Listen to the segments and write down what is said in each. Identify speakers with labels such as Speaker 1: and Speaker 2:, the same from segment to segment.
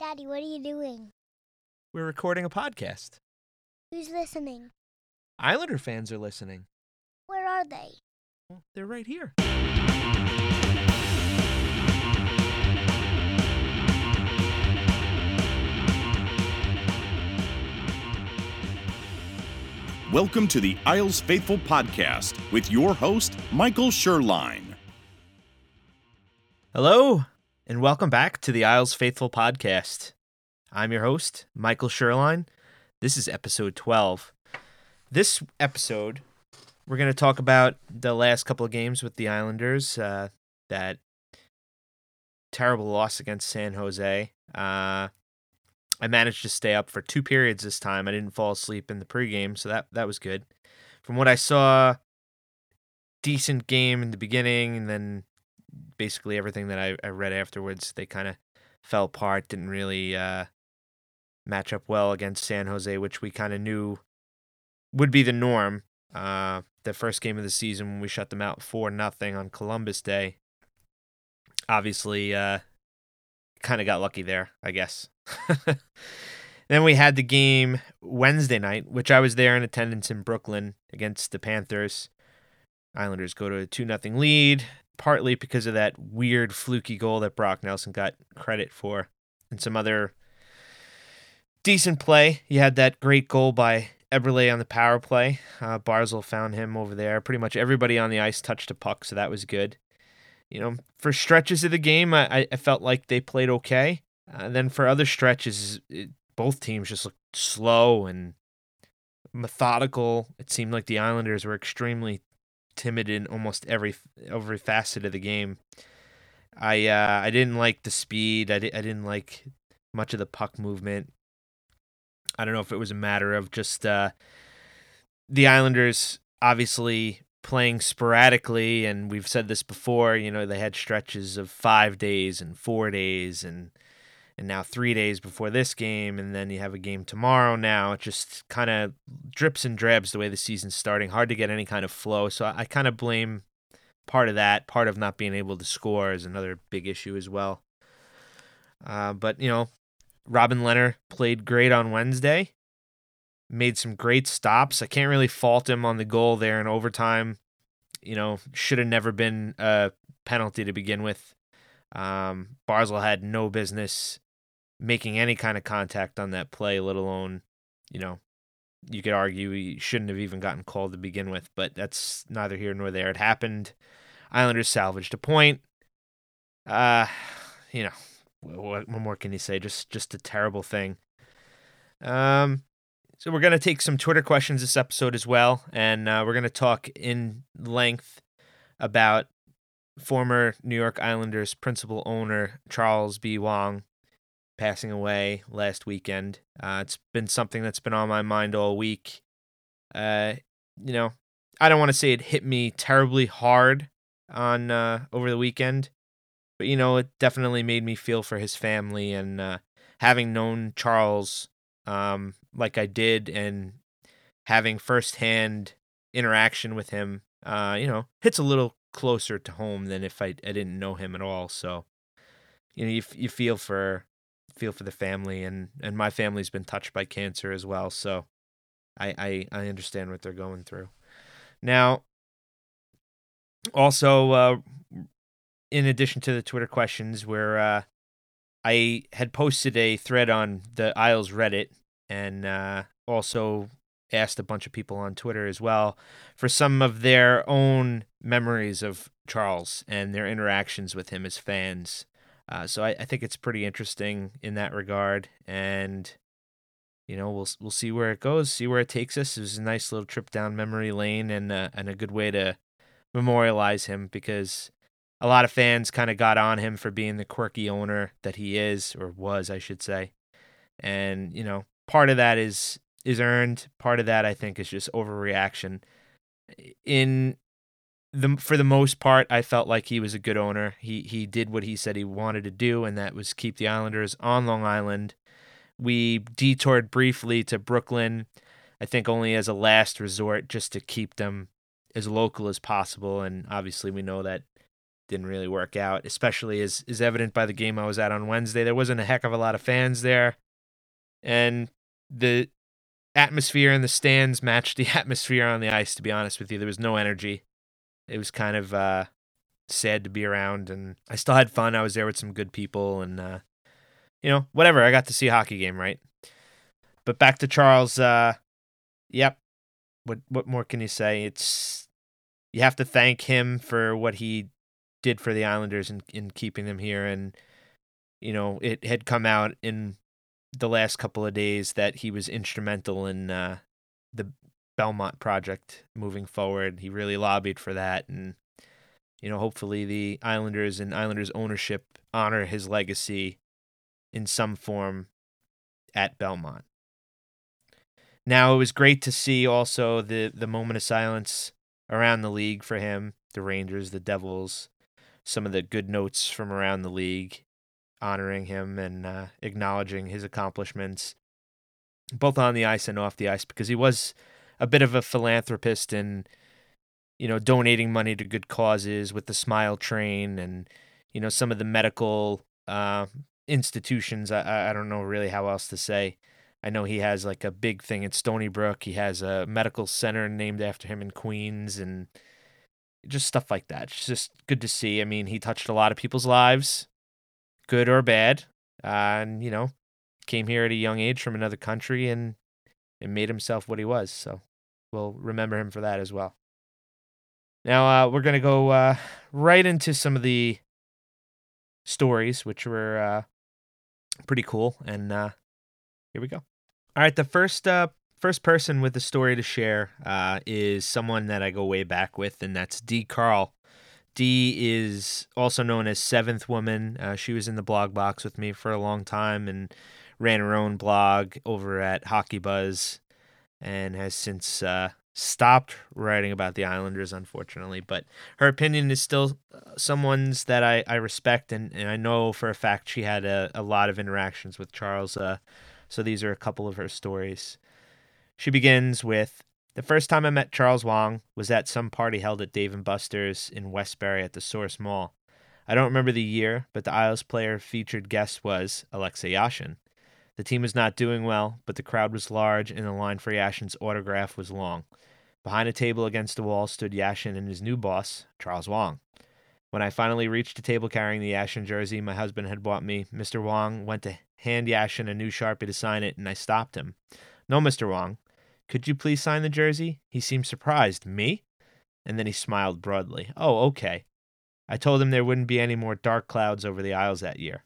Speaker 1: Daddy, what are you doing?
Speaker 2: We're recording a podcast.
Speaker 1: Who's listening?
Speaker 2: Islander fans are listening.
Speaker 1: Where are they?
Speaker 2: Well, they're right here.
Speaker 3: Welcome to the Isles Faithful Podcast with your host, Michael Sherline.
Speaker 2: Hello, and welcome back to the Isles Faithful Podcast. I'm your host, Michael Sherline. This is episode 12. This episode, we're going to talk about the last couple of games with the Islanders, that terrible loss against San Jose. I managed to stay up for 2 periods this time. I didn't fall asleep in the pregame, so that was good. From what I saw, decent game in the beginning, and then basically everything that I read afterwards, they kind of fell apart, didn't really match up well against San Jose, which we kind of knew would be the norm. The first game of the season when we shut them out 4-0 on Columbus Day, obviously kind of got lucky there, I guess. Then we had the game Wednesday night, which I was there in attendance in Brooklyn against the Panthers. Islanders go to a 2-0 lead, partly because of that weird fluky goal that Brock Nelson got credit for, and some other decent play. You had that great goal by Eberle on the power play. Barzal found him over there. Pretty much everybody on the ice touched a puck, so that was good. You know, for stretches of the game, I felt like they played okay. Then for other stretches, both teams just looked slow and methodical. It seemed like the Islanders were extremely timid in almost every facet of the game. I didn't like the speed. I didn't like much of the puck movement. I don't know if it was a matter of just the Islanders obviously playing sporadically, and we've said this before, you know, they had stretches of 5 days and 4 days and now 3 days before this game, and then you have a game tomorrow now. It just kind of drips and drabs the way the season's starting. Hard to get any kind of flow, so I kind of blame part of that. Part of not being able to score is another big issue as well. But, you know, Robin Lehner played great on Wednesday, made some great stops. I can't really fault him on the goal there in overtime. You know, should have never been a penalty to begin with. Barzal had no business making any kind of contact on that play, let alone, you know, you could argue he shouldn't have even gotten called to begin with, but that's neither here nor there. It happened. Islanders salvaged a point. You know, what more can you say? Just a terrible thing. So we're going to take some Twitter questions this episode as well, and we're going to talk in length about former New York Islanders principal owner Charles B. Wang passing away last weekend. It's been something that's been on my mind all week. You know, I don't want to say it hit me terribly hard on over the weekend, but, you know, it definitely made me feel for his family, and having known Charles like I did and having firsthand interaction with him, you know, hits a little closer to home than if I didn't know him at all. So, you know, you feel for the family, and my family's been touched by cancer as well, so I understand what they're going through. Now, also, in addition to the Twitter questions, where I had posted a thread on the Isles Reddit, and also asked a bunch of people on Twitter as well for some of their own memories of Charles and their interactions with him as fans. So I think it's pretty interesting in that regard, and, you know, we'll see where it goes, see where it takes us. It was a nice little trip down memory lane, and a good way to memorialize him, because a lot of fans kind of got on him for being the quirky owner that he is, or was, I should say. And, you know, part of that is earned. Part of that, I think, is just overreaction. For the most part, I felt like he was a good owner. He did what he said he wanted to do, and that was keep the Islanders on Long Island. We detoured briefly to Brooklyn, I think only as a last resort, just to keep them as local as possible. And obviously we know that didn't really work out, especially as is evident by the game I was at on Wednesday. There wasn't a heck of a lot of fans there, and the atmosphere in the stands matched the atmosphere on the ice, to be honest with you. There was no energy. It was kind of sad to be around, and I still had fun. I was there with some good people, and, whatever. I got to see a hockey game, right? But back to Charles, yep. What more can you say? You have to thank him for what he did for the Islanders in keeping them here, and, it had come out in the last couple of days that he was instrumental in the Belmont project moving forward. He really lobbied for that, and hopefully the Islanders and Islanders ownership honor his legacy in some form at Belmont. Now, it was great to see also the moment of silence around the league for him, the Rangers, the Devils, some of the good notes from around the league honoring him and acknowledging his accomplishments, both on the ice and off the ice, because he was a bit of a philanthropist and, donating money to good causes with the Smile Train and, some of the medical institutions. I don't know really how else to say. I know he has like a big thing at Stony Brook. He has a medical center named after him in Queens and just stuff like that. It's just good to see. I mean, he touched a lot of people's lives, good or bad, and, came here at a young age from another country and made himself what he was. So we'll remember him for that as well. Now, we're going to go right into some of the stories, which were pretty cool. And here we go. All right, the first person with a story to share is someone that I go way back with, and that's Dee Carl. Dee is also known as Seventh Woman. She was in the blog box with me for a long time and ran her own blog over at Hockey Buzz and has since stopped writing about the Islanders, unfortunately. But her opinion is still someone's that I respect, and I know for a fact she had a lot of interactions with Charles. So these are a couple of her stories. She begins with, "The first time I met Charles Wang was at some party held at Dave & Buster's in Westbury at the Source Mall. I don't remember the year, but the Isles player featured guest was Alexei Yashin. The team was not doing well, but the crowd was large and the line for Yashin's autograph was long. Behind a table against the wall stood Yashin and his new boss, Charles Wang. When I finally reached the table carrying the Yashin jersey my husband had bought me, Mr. Wang went to hand Yashin a new Sharpie to sign it, and I stopped him. 'No, Mr. Wang. Could you please sign the jersey?' He seemed surprised. 'Me?' And then he smiled broadly. 'Oh, okay.' I told him there wouldn't be any more dark clouds over the Isles that year.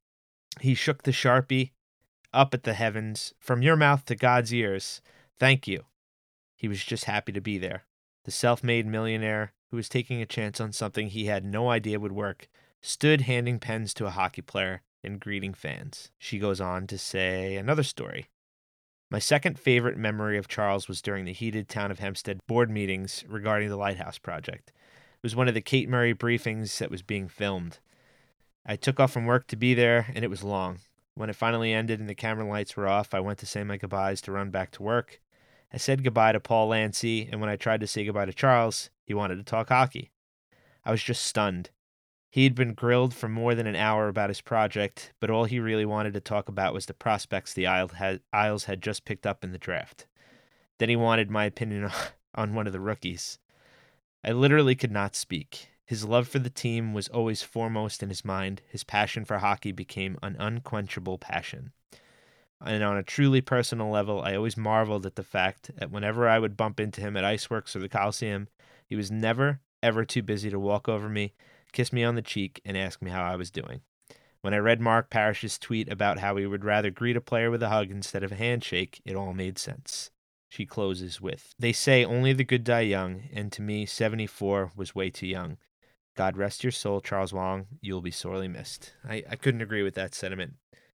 Speaker 2: He shook the Sharpie up at the heavens. 'From your mouth to God's ears. Thank you.' He was just happy to be there. The self-made millionaire, who was taking a chance on something he had no idea would work, stood handing pens to a hockey player and greeting fans." She goes on to say another story. "My second favorite memory of Charles was during the heated Town of Hempstead board meetings regarding the Lighthouse Project. It was one of the Kate Murray briefings that was being filmed. I took off from work to be there, and it was long. When it finally ended and the camera lights were off, I went to say my goodbyes to run back to work. I said goodbye to Paul Lancy, and when I tried to say goodbye to Charles, he wanted to talk hockey. I was just stunned. He had been grilled for more than an hour about his project, but all he really wanted to talk about was the prospects the Isles had just picked up in the draft. Then he wanted my opinion on one of the rookies. I literally could not speak. His love for the team was always foremost in his mind. His passion for hockey became an unquenchable passion. And on a truly personal level, I always marveled at the fact that whenever I would bump into him at Iceworks or the Coliseum, he was never, ever too busy to walk over me, kiss me on the cheek, and ask me how I was doing. When I read Mark Parrish's tweet about how he would rather greet a player with a hug instead of a handshake, it all made sense." She closes with, "They say only the good die young, and to me, 74 was way too young. God rest your soul, Charles Wang. You'll be sorely missed." I couldn't agree with that sentiment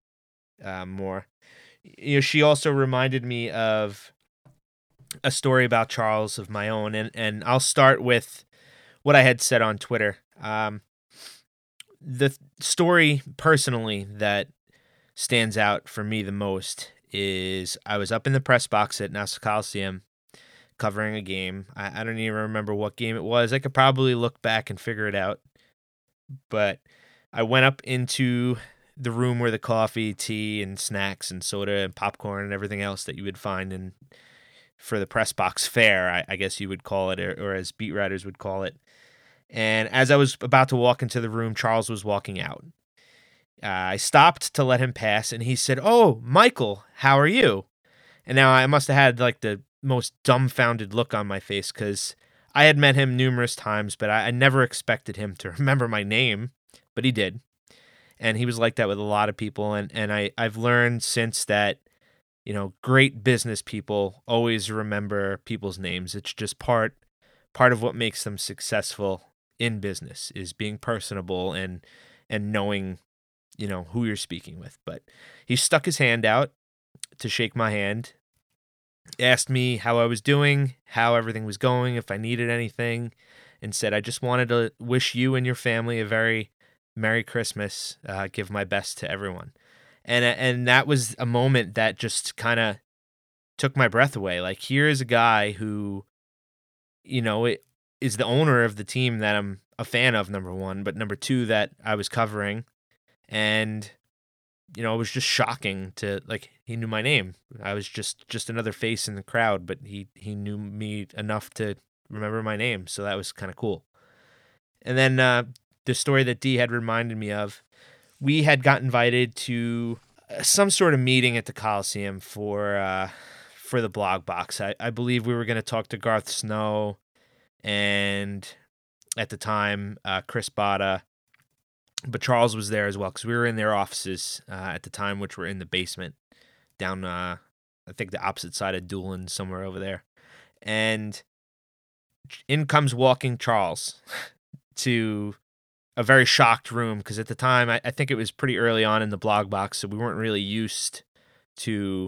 Speaker 2: more. She also reminded me of a story about Charles of my own, and I'll start with what I had said on Twitter. The story personally that stands out for me the most is I was up in the press box at Nassau Coliseum covering a game. I don't even remember what game it was. I could probably look back and figure it out. but I went up into the room where the coffee, tea, and snacks and soda and popcorn and everything else that you would find in for the press box fare, I guess you would call it, or as beat writers would call it. And as I was about to walk into the room, Charles was walking out. I stopped to let him pass, and he said, "Oh, Michael, how are you?" And now I must have had like the most dumbfounded look on my face because I had met him numerous times, but I never expected him to remember my name, but he did. And he was like that with a lot of people. And I've learned since that, great business people always remember people's names. It's just part of what makes them successful in business is being personable and knowing, who you're speaking with. But he stuck his hand out to shake my hand, asked me how I was doing, how everything was going, if I needed anything, and said, "I just wanted to wish you and your family a very Merry Christmas, give my best to everyone." And that was a moment that just kind of took my breath away. Like, here is a guy who, it is the owner of the team that I'm a fan of, number one, but number two, that I was covering. And, it was just shocking to, like, he knew my name. I was just another face in the crowd, but he knew me enough to remember my name. So that was kind of cool. And then the story that Dee had reminded me of, we had got invited to some sort of meeting at the Coliseum for the Blog Box. I believe we were going to talk to Garth Snow and at the time Chris Botta, but Charles was there as well because we were in their offices at the time, which were in the basement down, I think, the opposite side of Doolin, somewhere over there. And in comes walking Charles to a very shocked room because at the time, I think it was pretty early on in the Blog Box, so we weren't really used to,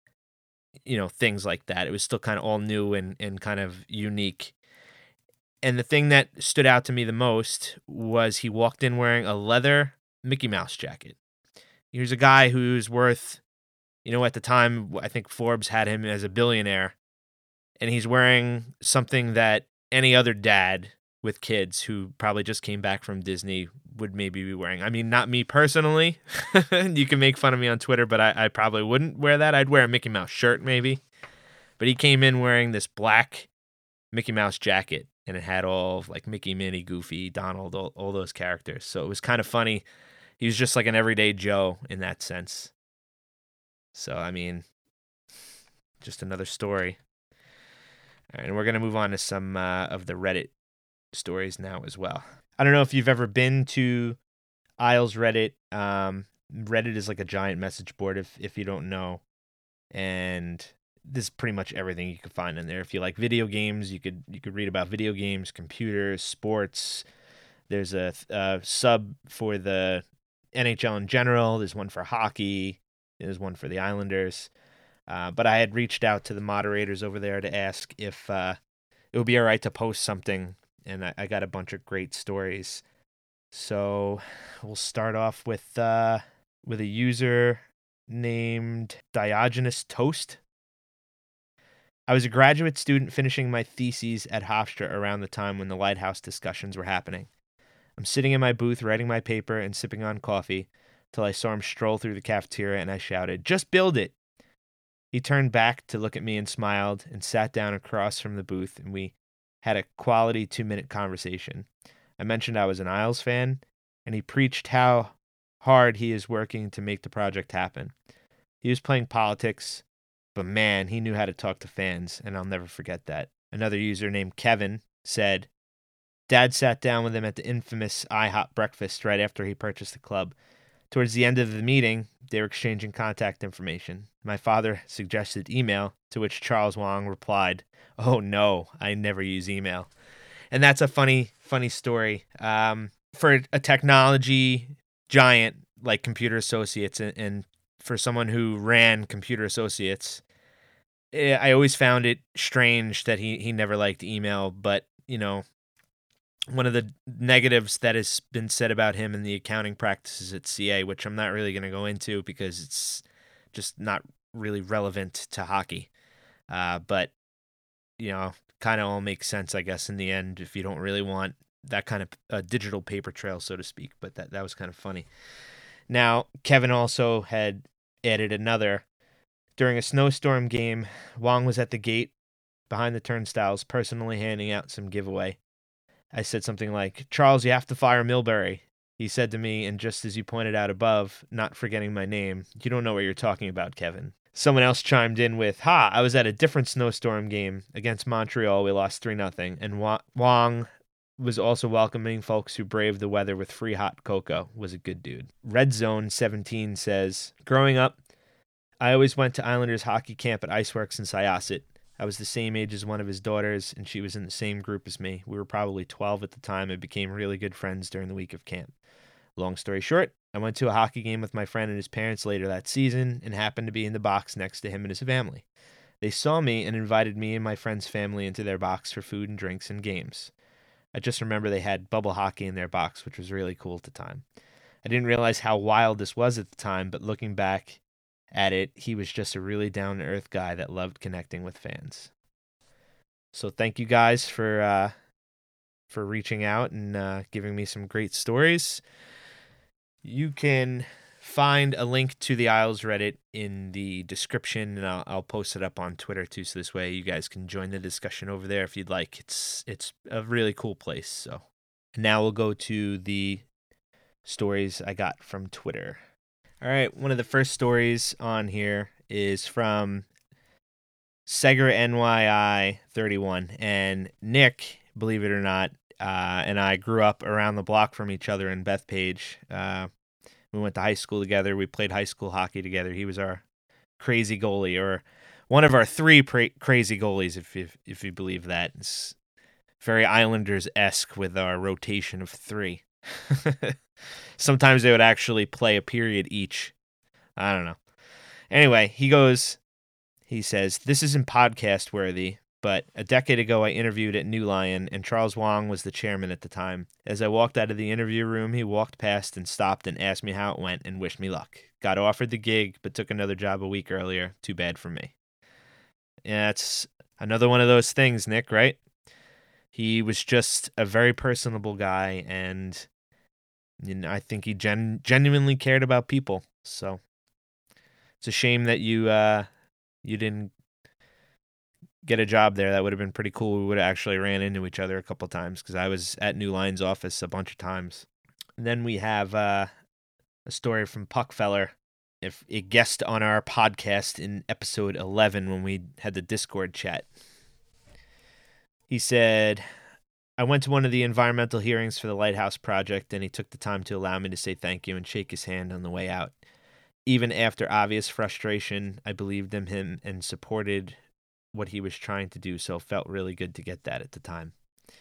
Speaker 2: things like that. It was still kind of all new and kind of unique. And the thing that stood out to me the most was he walked in wearing a leather Mickey Mouse jacket. He was a guy who's worth, at the time, I think Forbes had him as a billionaire. And he's wearing something that any other dad with kids who probably just came back from Disney would maybe be wearing. I mean, not me personally. You can make fun of me on Twitter, but I probably wouldn't wear that. I'd wear a Mickey Mouse shirt maybe. But he came in wearing this black Mickey Mouse jacket, and it had all of, like, Mickey, Minnie, Goofy, Donald, all those characters. So it was kind of funny. He was just like an everyday Joe in that sense. So, I mean, just another story. All right, and we're going to move on to some of the Reddit stories now as well. I don't know if you've ever been to Isles Reddit. Reddit is like a giant message board if you don't know. And there's pretty much everything you could find in there. If you like video games, you could read about video games, computers, sports. There's a sub for the NHL in general. There's one for hockey. There's one for the Islanders. But I had reached out to the moderators over there to ask if it would be all right to post something, and I got a bunch of great stories. So we'll start off with a user named Diogenes Toast. I was a graduate student finishing my theses at Hofstra around the time when the Lighthouse discussions were happening. I'm sitting in my booth writing my paper and sipping on coffee till I saw him stroll through the cafeteria and I shouted, "Just build it!" He turned back to look at me and smiled and sat down across from the booth, and we had a quality 2-minute conversation. I mentioned I was an Isles fan, and he preached how hard he is working to make the project happen. He was playing politics, but man, he knew how to talk to fans, and I'll never forget that. Another user named Kevin said, Dad sat down with him at the infamous IHOP breakfast right after he purchased the club. Towards the end of the meeting, they were exchanging contact information. My father suggested email, to which Charles Wang replied, "Oh no, I never use email." And that's a funny story. For a technology giant like Computer Associates and for someone who ran Computer Associates, I always found it strange that he never liked email. But, one of the negatives that has been said about him in the accounting practices at CA, which I'm not really going to go into because it's just not really relevant to hockey. But, kind of all makes sense, I guess, in the end, if you don't really want that kind of digital paper trail, so to speak. But that was kind of funny. Now, Kevin also had added another. During a snowstorm game, Wong was at the gate behind the turnstiles, personally handing out some giveaway. I said something like, "Charles, you have to fire Milbury." He said to me, and just as you pointed out above, not forgetting my name, "You don't know what you're talking about, Kevin." Someone else chimed in with, "Ha, I was at a different snowstorm game against Montreal. We lost 3-0. And Wong was also welcoming folks who braved the weather with free hot cocoa. Was a good dude. Red Zone 17 says, "Growing up, I always went to Islanders hockey camp at Iceworks in Syosset. I was the same age as one of his daughters, and she was in the same group as me. We were probably 12 at the time and became really good friends during the week of camp. Long story short, I went to a hockey game with my friend and his parents later that season and happened to be in the box next to him and his family. They saw me and invited me and my friend's family into their box for food and drinks and games. I just remember they had bubble hockey in their box, which was really cool at the time. I didn't realize how wild this was at the time, but looking back at it, he was just a really down-to-earth guy that loved connecting with fans." So thank you guys for reaching out and giving me some great stories. You can find a link to the Isles Reddit in the description, and I'll post it up on Twitter too, so this way you guys can join the discussion over there if you'd like. It's a really cool place. So now we'll go to the stories I got from Twitter. All right, one of the first stories on here is from Seger NYI 31, and Nick, believe it or not, and I grew up around the block from each other in Bethpage. We went to high school together. We played high school hockey together. He was our crazy goalie, or one of our three crazy goalies, if you believe that. It's very Islanders-esque with our rotation of three. Sometimes they would actually play a period each. I don't know. Anyway, he says, "This isn't podcast worthy, but a decade ago I interviewed at New Lion, and Charles Wong was the chairman at the time. As I walked out of the interview room, he walked past and stopped and asked me how it went and wished me luck. Got offered the gig, but took another job a week earlier. Too bad for me." Yeah, it's another one of those things, Nick, right? He was just a very personable guy, and I think he genuinely cared about people. So it's a shame that you didn't get a job there. That would have been pretty cool. We would have actually ran into each other a couple times because I was at New Line's office a bunch of times. And then we have a story from Puckfeller, if a guest on our podcast in episode 11 when we had the Discord chat. He said, "I went to one of the environmental hearings for the Lighthouse Project, and he took the time to allow me to say thank you and shake his hand on the way out. Even after obvious frustration, I believed in him and supported what he was trying to do, so it felt really good to get that at the time."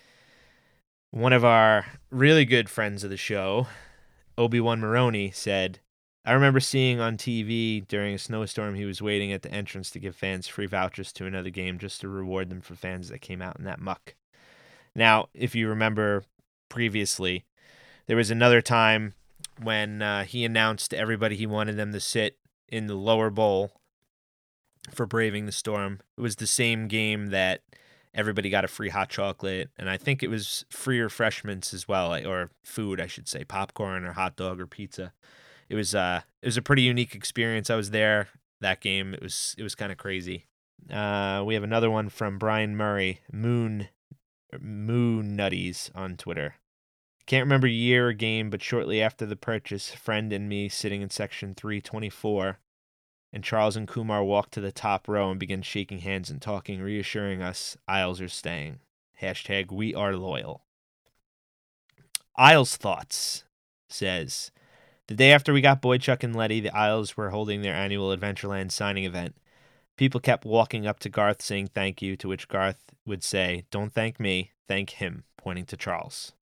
Speaker 2: One of our really good friends of the show, Obi-Wan Maroney, said, "I remember seeing on TV during a snowstorm he was waiting at the entrance to give fans free vouchers to another game just to reward them for fans that came out in that muck." Now, if you remember previously, there was another time when he announced to everybody he wanted them to sit in the lower bowl for braving the storm. It was the same game that everybody got a free hot chocolate, and I think it was free refreshments as well, or food, I should say, popcorn or hot dog or pizza. It was a pretty unique experience. I was there that game. It was kind of crazy. We have another one from Brian Murray, Moon Nutties on Twitter. "Can't remember year or game, but shortly after the purchase, friend and me sitting in section 324, and Charles and Kumar walked to the top row and began shaking hands and talking, reassuring us Isles are staying. # we are loyal." Isles Thoughts says, "The day after we got Boychuk and Letty, the Isles were holding their annual Adventureland signing event. People kept walking up to Garth saying thank you, to which Garth would say, 'Don't thank me, thank him,' pointing to Charles."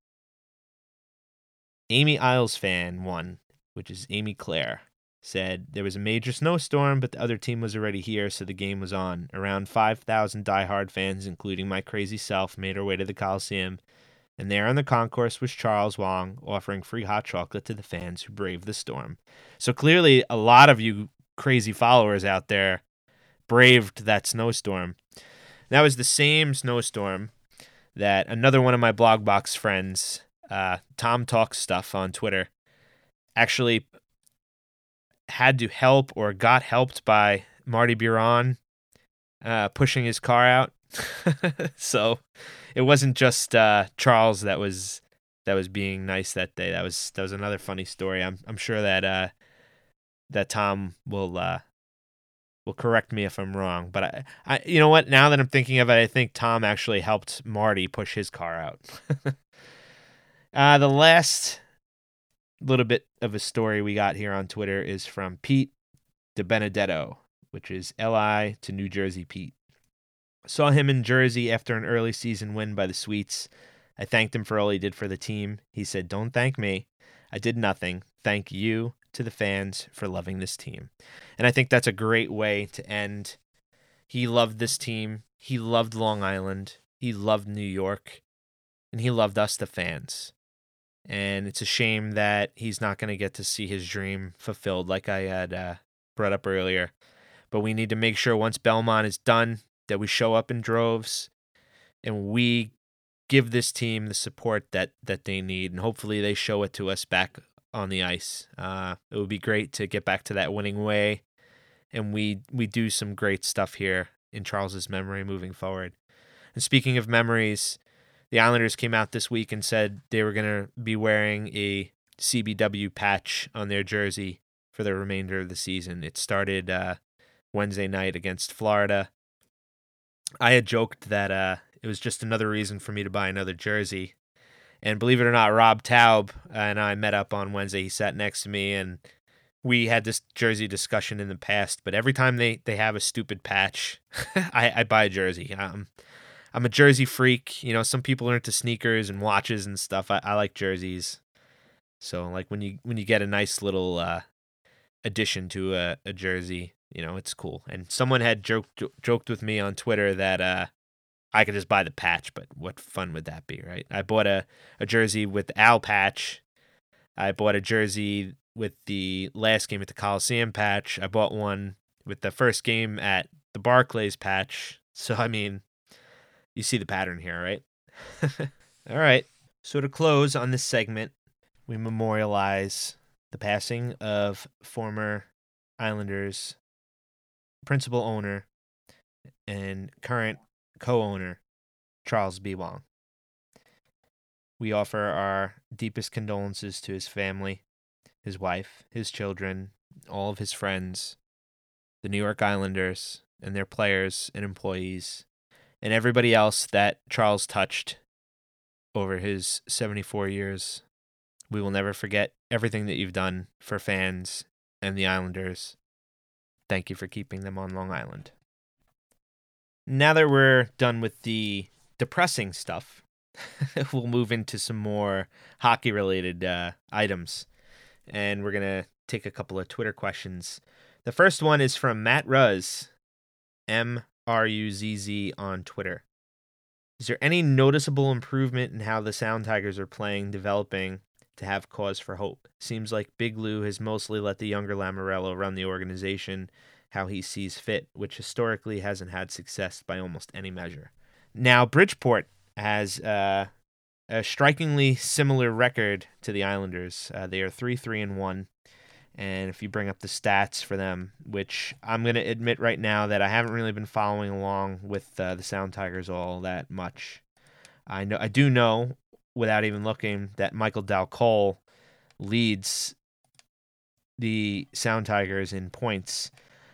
Speaker 2: Amy Isles fan 1, which is Amy Claire, said, "There was a major snowstorm, but the other team was already here, so the game was on. Around 5,000 diehard fans, including my crazy self, made our way to the Coliseum, and there on the concourse was Charles Wong offering free hot chocolate to the fans who braved the storm." So clearly a lot of you crazy followers out there braved that snowstorm. That was the same snowstorm that another one of my blog box friends, Tom Talks Stuff on Twitter, actually had to help or got helped by Marty Biron pushing his car out. So it wasn't just Charles that was being nice that day. That was another funny story. I'm sure that that Tom will correct me if I'm wrong. But I you know what? Now that I'm thinking of it, I think Tom actually helped Marty push his car out. The last little bit of a story we got here on Twitter is from Pete DiBenedetto, which is LI to New Jersey Pete. Saw him in Jersey after an early season win by the Sweets. I thanked him for all he did for the team. He said, "Don't thank me. I did nothing. Thank you to the fans for loving this team." And I think that's a great way to end. He loved this team. He loved Long Island. He loved New York. And he loved us, the fans. And it's a shame that he's not going to get to see his dream fulfilled like I had brought up earlier. But we need to make sure once Belmont is done that we show up in droves and we give this team the support that they need. And hopefully they show it to us back on the ice. It would be great to get back to that winning way. And we do some great stuff here in Charles's memory moving forward. And speaking of memories, the Islanders came out this week and said they were going to be wearing a CBW patch on their jersey for the remainder of the season. It started Wednesday night against Florida. I had joked that it was just another reason for me to buy another jersey. And believe it or not, Rob Taub and I met up on Wednesday. He sat next to me, and we had this jersey discussion in the past. But every time they have a stupid patch, I buy a jersey. I'm a jersey freak. You know, some people are into sneakers and watches and stuff. I like jerseys. So like when you get a nice little addition to a jersey, you know, it's cool. And someone had joked with me on Twitter that I could just buy the patch, but what fun would that be, right? I bought a jersey with the Al patch. I bought a jersey with the last game at the Coliseum patch. I bought one with the first game at the Barclays patch. So I mean, you see the pattern here, right? All right. So to close on this segment, we memorialize the passing of former Islanders principal owner and current co-owner Charles B. Wang. We offer our deepest condolences to his family, his wife, his children, all of his friends, the New York Islanders, and their players and employees, and everybody else that Charles touched over his 74 years. We will never forget everything that you've done for fans and the Islanders. Thank you for keeping them on Long Island. Now that we're done with the depressing stuff, we'll move into some more hockey-related items. And we're going to take a couple of Twitter questions. The first one is from Matt Ruzz, MRUZZ on Twitter. Is there any noticeable improvement in how the Sound Tigers are playing, developing to have cause for hope? Seems like Big Lou has mostly let the younger Lamoriello run the organization how he sees fit, which historically hasn't had success by almost any measure. Now, Bridgeport has a strikingly similar record to the Islanders. They are 3-3-1. And if you bring up the stats for them, which I'm going to admit right now that I haven't really been following along with the Sound Tigers all that much. I do know, without even looking, that Michael Dalcol leads the Sound Tigers in points.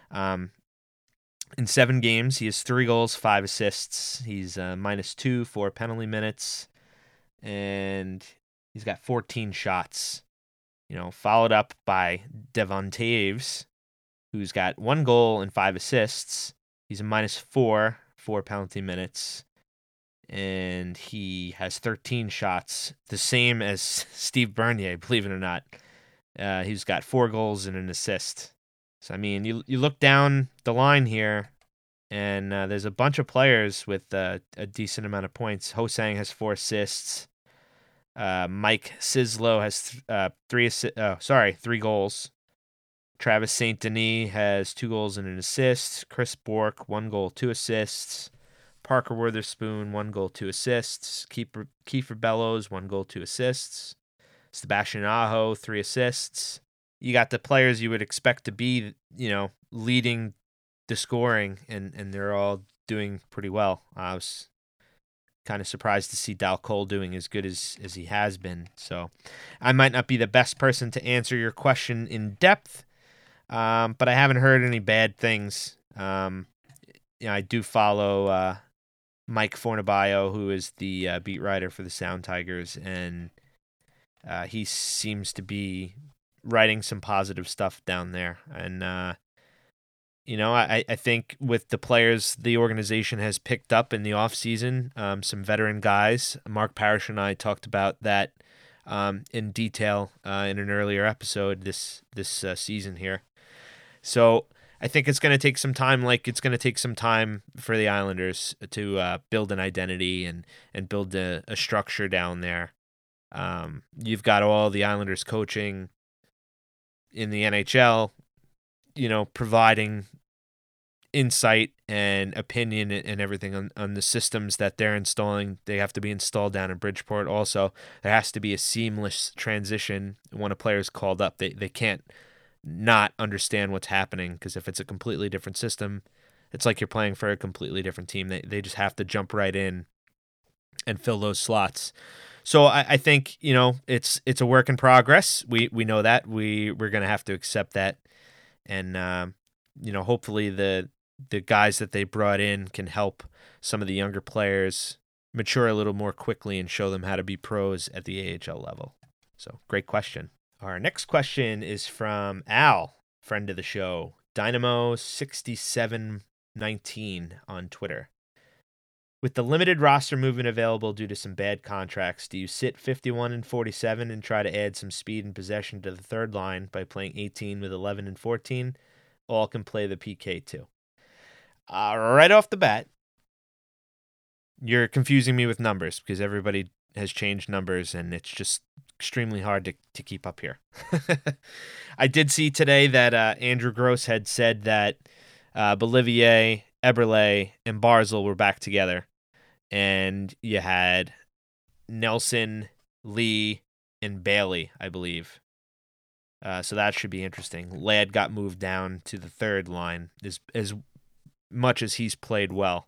Speaker 2: In 7 games, he has 3 goals, 5 assists. He's -2 for penalty minutes, and he's got 14 shots. You know, followed up by Devon Taves, who's got 1 goal and 5 assists. He's a -4 for penalty minutes, and he has 13 shots, the same as Steve Bernier, believe it or not. He's got 4 goals and an assist. So, I mean, you look down the line here, and there's a bunch of players with a decent amount of points. Ho-Sang has 4 assists. Mike Sislo has 3 goals. Travis St. Denis has 2 goals and an assist. Chris Bourque, 1 goal, 2 assists. Parker Witherspoon, 1 goal, 2 assists. Kiefer Bellows, 1 goal, 2 assists. Sebastian Aho, 3 assists. You got the players you would expect to be, leading the scoring, and they're all doing pretty well. I was kind of surprised to see Dal Cole doing as good as he has been. So I might not be the best person to answer your question in depth, but I haven't heard any bad things. I do follow Mike Fornabayo, who is the beat writer for the Sound Tigers, and he seems to be writing some positive stuff down there. And, I think with the players the organization has picked up in the offseason, some veteran guys, Mark Parrish and I talked about that in detail in an earlier episode this season here. So I think it's going to take some time, like it's going to take some time for the Islanders to build an identity and build a structure down there. You've got all the Islanders coaching in the NHL, providing insight and opinion and everything on the systems that they're installing. They have to be installed down in Bridgeport. Also, there has to be a seamless transition when a player is called up. They can't not understand what's happening, because if it's a completely different system, it's like you're playing for a completely different team. They just have to jump right in and fill those slots. So I think, it's a work in progress. We know that. We're going to have to accept that. And, hopefully the guys that they brought in can help some of the younger players mature a little more quickly and show them how to be pros at the AHL level. So great question. Our next question is from Al, friend of the show, Dynamo6719 on Twitter. With the limited roster movement available due to some bad contracts, do you sit 51 and 47 and try to add some speed and possession to the third line by playing 18 with 11 and 14? All can play the PK too. Right off the bat, you're confusing me with numbers, because everybody has changed numbers and it's just extremely hard to keep up here. I did see today that Andrew Gross had said that Bolivier, Eberle, and Barzal were back together. And you had Nelson, Lee, and Bailey, I believe. So that should be interesting. Ladd got moved down to the third line as much as he's played well.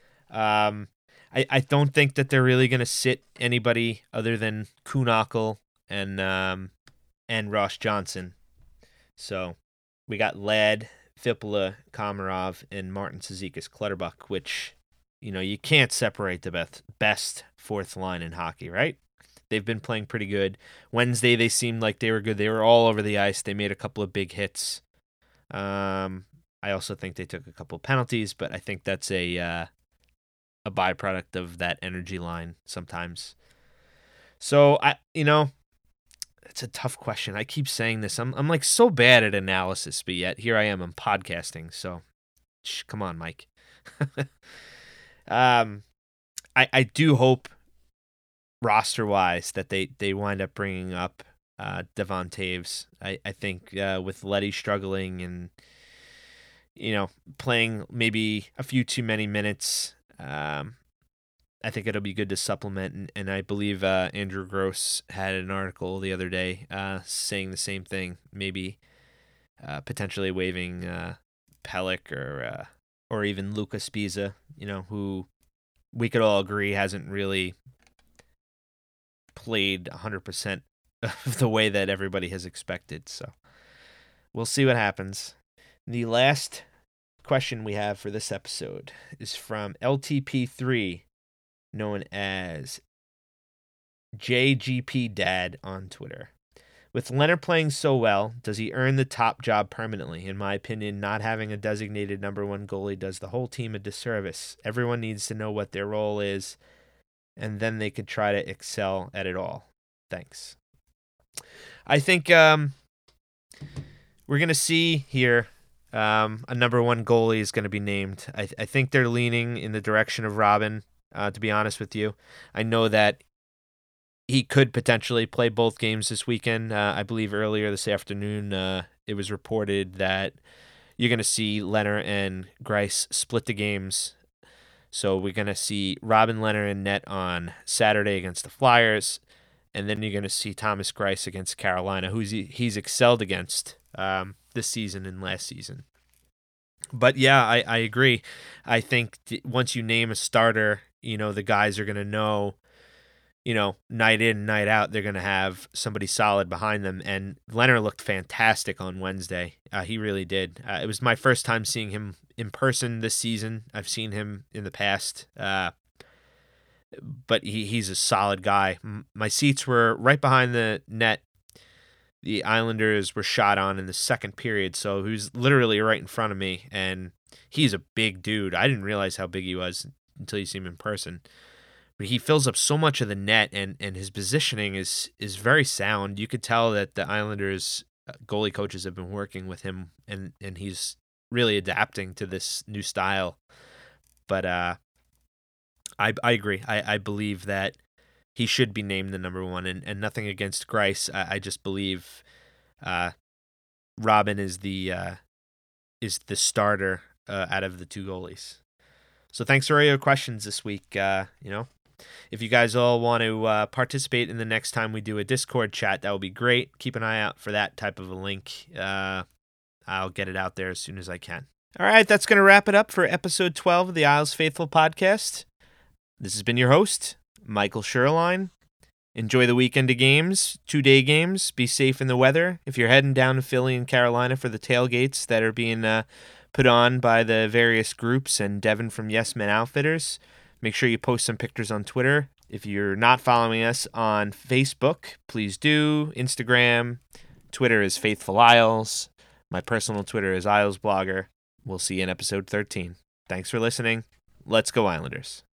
Speaker 2: I don't think that they're really going to sit anybody other than Kuhnhackl and Ross Johnson. So we got Ladd, Fippola, Komarov, and Martin Cizikas Clutterbuck, which, you can't separate the best fourth line in hockey, right? They've been playing pretty good. Wednesday, they seemed like they were good. They were all over the ice. They made a couple of big hits. I also think they took a couple of penalties, but I think that's a byproduct of that energy line sometimes. So it's a tough question. I keep saying this. I'm like so bad at analysis, but yet here I am. I'm podcasting. So, come on, Mike. I do hope roster-wise that they wind up bringing up Devon Taves. I think with Letty struggling and playing maybe a few too many minutes, I think it'll be good to supplement. And I believe Andrew Gross had an article the other day saying the same thing. Maybe potentially waiving Pelech or even Luca Spiza, who we could all agree hasn't really played 100% of the way that everybody has expected. So we'll see what happens. The last question we have for this episode is from LTP3, known as JGP Dad on Twitter. With Leonard playing so well, does he earn the top job permanently? In my opinion, not having a designated number one goalie does the whole team a disservice. Everyone needs to know what their role is, and then they could try to excel at it all. Thanks. I think we're going to see here a number one goalie is going to be named. I think they're leaning in the direction of Robin, to be honest with you. I know that he could potentially play both games this weekend. I believe earlier this afternoon it was reported that you're going to see Leonard and Greiss split the games. So we're going to see Robin Leonard in net on Saturday against the Flyers, and then you're going to see Thomas Greiss against Carolina, who he's excelled against this season and last season. But yeah, I agree. I think once you name a starter, the guys are going to know, night in, night out, they're going to have somebody solid behind them. And Leonard looked fantastic on Wednesday. He really did. It was my first time seeing him in person this season. I've seen him in the past, but he's a solid guy. My seats were right behind the net. The Islanders were shot on in the second period, so he was literally right in front of me, and he's a big dude. I didn't realize how big he was until you see him in person. But he fills up so much of the net, and his positioning is very sound. You could tell that the Islanders goalie coaches have been working with him, and he's really adapting to this new style. But I agree. I believe that he should be named the number one, and nothing against Greiss. I just believe Robin is the starter out of the two goalies. So thanks for all your questions this week. If you guys all want to participate in the next time we do a Discord chat, that would be great. Keep an eye out for that type of a link. I'll get it out there as soon as I can. All right, that's going to wrap it up for episode 12 of the Isles Faithful podcast. This has been your host, Michael Sherline. Enjoy the weekend of games, 2-day games. Be safe in the weather. If you're heading down to Philly and Carolina for the tailgates that are being put on by the various groups and Devin from Yes Men Outfitters, make sure you post some pictures on Twitter. If you're not following us on Facebook, please do. Instagram, Twitter is Faithful Isles. My personal Twitter is Isles Blogger. We'll see you in episode 13. Thanks for listening. Let's go Islanders.